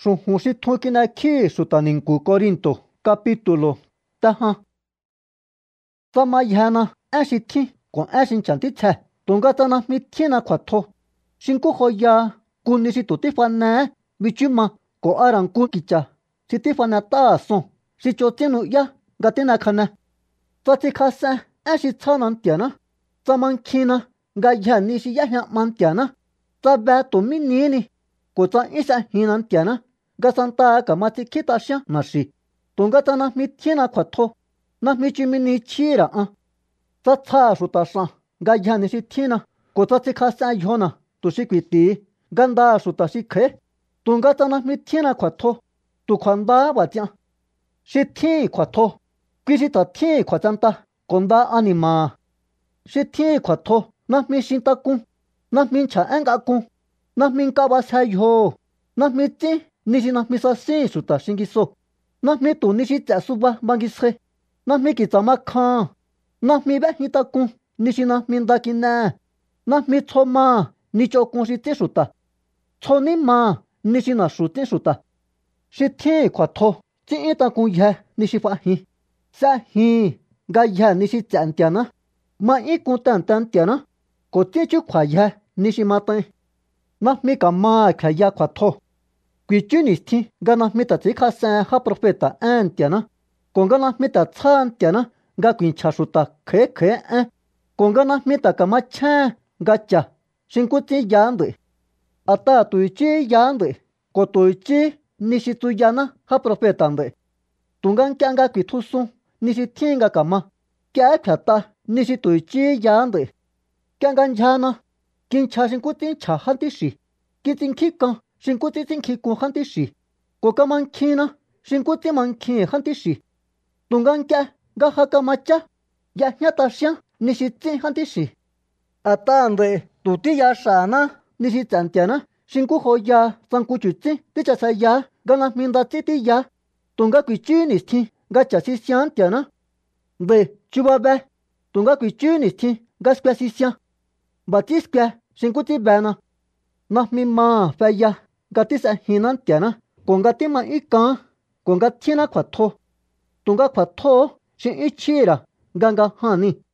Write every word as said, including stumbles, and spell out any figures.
Xujun xi tjun kinakji xuta ninku Corinto capítulo tajan. Tsamayana én xi tjin ko én xi nchan titsje tunga tsa najmi tjinna kjuatjo xinku joya kuni xi tu tifane bichuma ko aranku kicha xi tifanet'a son xi chotsin nu'ya nga tinakjane. Tsa tsikjasen én xi tsjana Ntiana, tsa mankjinna ngayje ni xi y'éjña'ma Ntiana, tsa be tu'mínini ko tsa 'ín s'ejinna Ntiana nga santaha kama tsikjí t'axián naxi, tunga tsa najmi tjinna kjuatjo, najmi chimini chjíra an. Tsa tsja xuta xan ngayje ni xi tjinna ko tsa tsikjasen yjona tuxi kuitií nga nda xuta xi kja'é, tunga tsa najmi tjinna kjuatjo, tu kjuanda b'ats'ian. Xi tjín kjuatjo, kui xi ta tjín kjuatsenta ko nda anima'a. Xi tjín kjuatjo najmi xintakun, najmi nchja'é ngakun, najmi nk'abasje yjoho̱, najmi ts'ín ni xi najmi sasín xuta xinguiso, najmi tu ni xi ts'e suba bangisjai, najmi kitsa makjan, najmi b'éjintakun ni xi najmi nda kine'e, najmi tsjo ma ni ch'okun xi ts'ín xuta, tsjo nima ni xi naxu ts'ín xuta. Xi tjín kjuatjo tsi'íntakunyje ni xi f'ajin, s'ejin ngayje ni xi ts'e Ntiana, ma'ínkun tehe̱nte Ntiana, ko ts'ín chukjuayje ni xi mat'ain. Najmi ka̱ma kjueya kjuatjo. Kuichú ni̱stjin nga najmi ta̱ ts'i̱ínkjas'en já profeta én Ntiana, ko nga najmi ta̱ tsjá Ntiana nga ku̱i̱nchja xuta kj'a̱í kj'a̱í én, ko nga najmi ta̱ ka̱machjén nga cha̱ xi nkú ts'ín yaá nd'a̱i̱. A̱t'aha̱ tu̱ i̱chí yaá nd'a̱i̱ ko tu̱ i̱chí ni xi tsuyaná já profeta nd'a̱i̱. Tunga nk'ie nga ku̱i̱tjusun ni xi tjín nga ka̱ma, nk'iehé kjuet'a ni xi tu̱ i̱chí yaá nd'a̱i̱. Nk'ie nga ndyjana, kinchja xi nkú ts'ín nchja já ndíxi̱, kitsinkjíkan xi nkú ts'ín tsínkjikun já ndíxi̱, ko kamankjinna xi nkú ts'ín mankjihi̱n já ndíxi̱. Tunga nk'ie nga ja kamachá, y'ejñá t'axián ni xi ts'ín já ndíxi̱. A̱t'aha̱ nd'a̱i̱ tu̱ tíyaxa̱ná ni xi ts'e Ntiana xi nkú joya tsa ngu chu̱tsín tíchaseyaá nga najmi nda ts'í tíyaá, tunga ku̱i̱chú ni̱stjin nga cha̱ sisian Ntiana. Nd'a̱i̱ chuba be, tunga ku̱i̱chú ni̱stjin nga skue sisian. B'a̱ ts'ín skue xi nkú ts'ín bena. Najmi ma feya nga tís'ejinná Ntiana ko nga tíma'ínkán ko nga tjínná kjuatjo. Tunga kjuatjóó xi 'yún chjíra̱ nga ngaján nii̱.